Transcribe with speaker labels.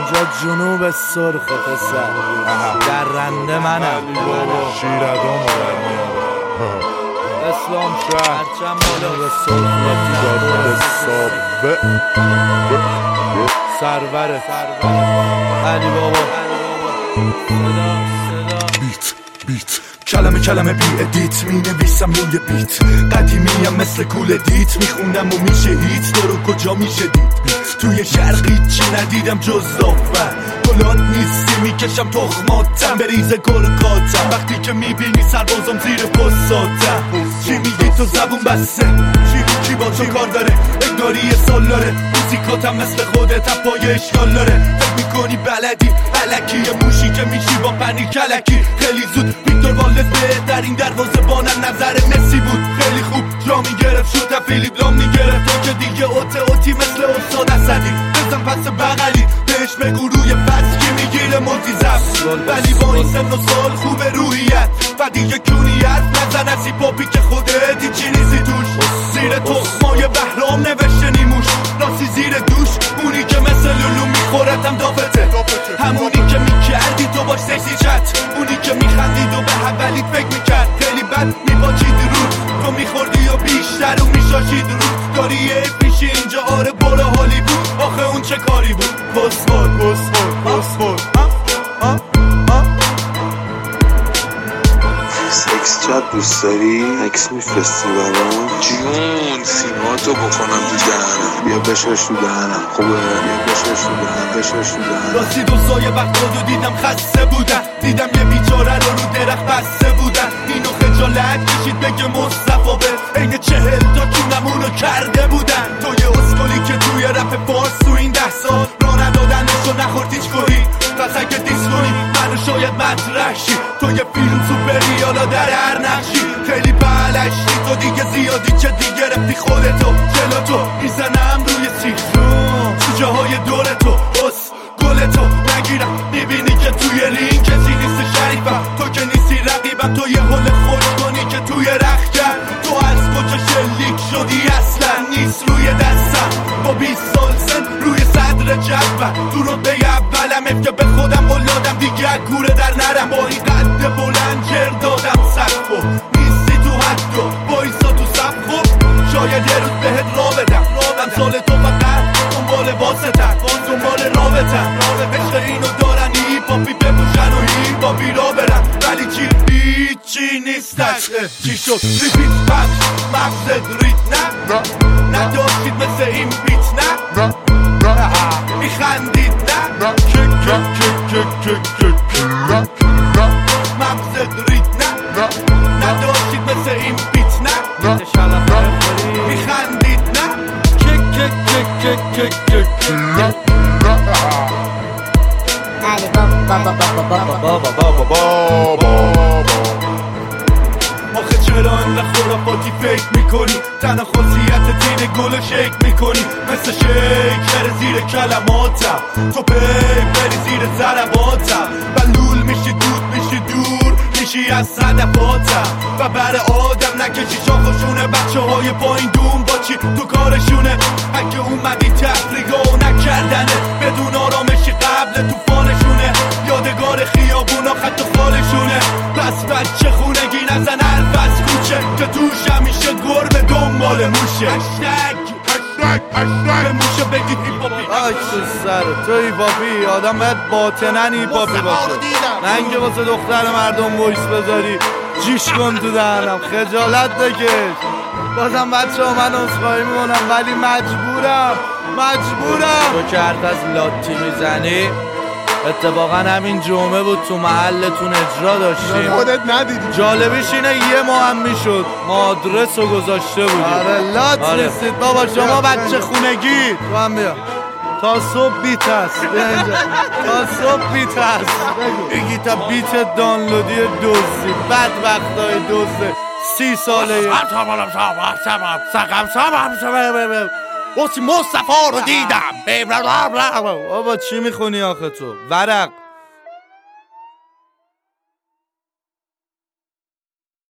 Speaker 1: اینجا جنوب سرخ پسر در رنده منم
Speaker 2: شیردام
Speaker 1: اسلام شهر هرچند بالا به سرور علی بابا
Speaker 2: بیت کلمه بی ادیت می نویسم روی بیت قدیمیم مثل کول دیت میخونم و میشه هیت تو رو کجا میشه دید توی شرقی چی ندیدم جز دافن گلات نیستی میکشم تخماتم بریزه گرگاتم وقتی که میبینی سربازم زیر پستاتم چی میگی تو زبون بسته کی با تو کار داره اگداری سال داره موزیکاتم مثل خودت پای اشکال داره فکر میکنی بلدی علکی موشی که میشی با پنیر کلکی خیلی زود ویکتور والدز بهترین دروازه بانم نظر مسی بود خیلی خوب جا میگرفت شوت فیلیپ لام میگرفت تو که دیگه اوتی مثل استاد اسدی بزن پس بغلی بهش بگو روی پس کی میگیره ملتیزم ولی با این سن و سال خوبه روحیت و دیگه کونیت نزن از پاپی که خودت چی نیزی توش زیر تخمای بهرام نوشته نیموش راسی زیر دوش اونی که مثل لولو میخورتم دافته همونی که میکردی تو باش سکسی چت اونی که میخندید و به اولیت فکر میکرد خیلی بد میباچید رو تو میخوردی و بیشتر و میشاشید رو داری یه پیشی اینجا آره برو هالیوود آخه اون چه کاری بود کسخور
Speaker 3: سکس چت دوست داری؟ عکس میفرستی برام؟ جون سیماتو بکنم تو دهنم بیا بشش تو دهنم خوبه بیا بشش تو دهنم
Speaker 2: راستی دوستای وقت رو دیدم خسته بودن دیدم یه بیچاره رو درخت بسته بودن اینو خجالت کشید بگه مصطفی به عین 40 تا کونمونو کرده بودن تو یه اسکولی که توی رپ فارس تو این 10 سال را ندادنشو نخورد هیچ گوهی پس اگه دیس کنی منو شاید مطرح شی تو یه فیلم سوپری حالا در هر نقشی خیلی بلشتی تو دیگه زیادی چه دیگه رفتی خودتو جلوتو میزنم روی سیخون تو جاهای دورتو بس گلتو نگیرم میبینی که توی رینگ کسی نیست شریفم تو که نیستی رقیبم تو یه حل خوش کنی که توی رخ کرد تو از کجا شلیک شدی اصلا نیست روی دستم با 20 سال سن روی صدر جدول تو رو به اولم که به خودم قلادم دیگه کوره در نرم با این قد بلند جر دادم سقفو نیستی تو حد و بایستا تو صف خوب شاید یه روز بهت را بدم سال تو فقط دنبال واسطن دنبال رابطن عشق اینو دارن هیپاپی بپوشن و هیپاپی را برن ولی چی هیچی نیستش چی شد ریپیت پخش مغزت ریت نه نداشتید مثل این بیت نه میخندید نه مغزت ریت نه نداشتید مثل این بیت نه میخندید نه آخه چرا انقدر خرافاتی فکر میکنی تنها خاصیت تین گل شیک میکنی مثل شیکر زیر کلماتم تو بری زیر ضرباتم و لول میشی دود میشی دور میشی از صدفاتم و بر آدم نکشی شاخشونه بچه های پایین دوم با چی تو کارشونه اگه اومدی تفریگا نکردنه بدون آرامشی قبل توفانشونه یادگار خیابونا خط و خالشونه پس بچه خونگی نزن حرف از کوچه که توش همیشه گربه دنبال موشه به موشه بگید هیپاپی
Speaker 1: آی تو سر تو هیپاپی آدم باید باطنن هیپاپی باشه نه اینکه واسه دختر مردم وایس بذاری جیش کن تو دهنم خجالت بکش بازم بچه ها من عذرخواهی میکنم ولی مجبورم تو که حرف از لاتی میزنی اتفاقا همین جمعه بود تو محلتون اجرا داشتیم
Speaker 2: خودت ندیدی
Speaker 1: جالبش اینه یه ماه هم میشد ما آدرس رو گذاشته بودیم آره لات نیستید بابا شما بچه خونگی تو هم بیا تا صبح بیت هست تا صبح بیت هست بگی تا بیت دانلودی دوزی بد وقتای دوزه 30 ساله مصطفی رو دیدم بابا چی میخونی آخه تو ورق